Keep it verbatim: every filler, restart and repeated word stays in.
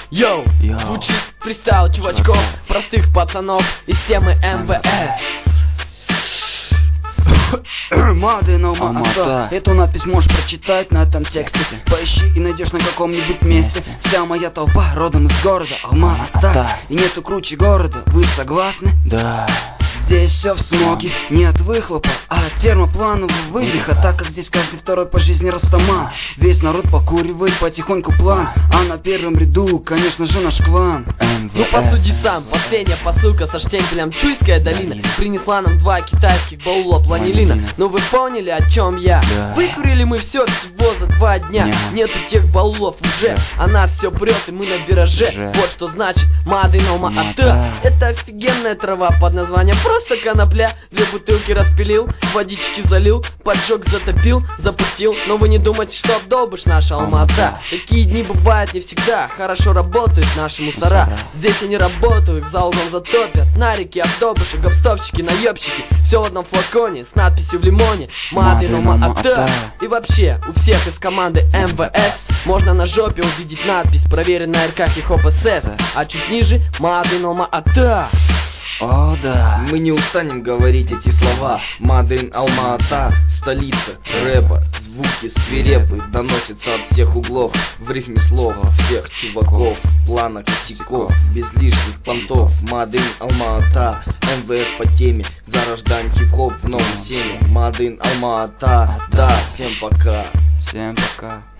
Йоу, звучит фристайл чувачков, простых пацанов из темы эм вэ эс. Мады, но Алмата. Эту надпись можешь прочитать на этом тексте. Поищи и найдешь на каком-нибудь месте. Вся моя толпа родом из города Алма-Ата. И нету круче города, вы согласны? Да. Здесь все в смоге, нет выхлопа, а термопланового выдоха. Так как здесь каждый второй по жизни растаман. Весь народ покуривает потихоньку план. А на первом ряду, конечно же, наш клан. Ну посуди сам, последняя посылка со штемпелем Чуйская долина принесла нам два китайских баула планилина. Ну вы поняли, о чем я? Выкурили мы все всего за два дня. Нету тех баулов уже, а нас все прет и мы на вираже. Вот что значит Мады in Alma-Ata. Это офигенная трава под названием просто конопля. Две бутылки распилил, водички залил, поджег, затопил, запустил. Но вы не думайте, что обдолбишь наш Алма-Ата. Такие дни бывают не всегда, хорошо работают наши мусора. Здесь они работают, их за углом затопят. Нарики, автобусы, гопстопщики, наебщики. Все в одном флаконе, с надписью в лимоне Мады in Alma-Ata. И вообще, у всех из команды эм вэ эс можно на жопе увидеть надпись проверенная эр ка хип-хоп эс эс. А чуть ниже Мады in Alma-Ata. О, да. Мы не устанем говорить эти слова. Мады in Alma-Ata, столица рэпа. Звуки свирепые доносятся от всех углов. В рифме слов всех чуваков, плана косяков, без лишних понтов. Мады in Alma-Ata, эм вэ эс по теме. Зарождаем хип-хоп в новом семе. Мады in Alma-Ata, да, всем пока. Всем пока.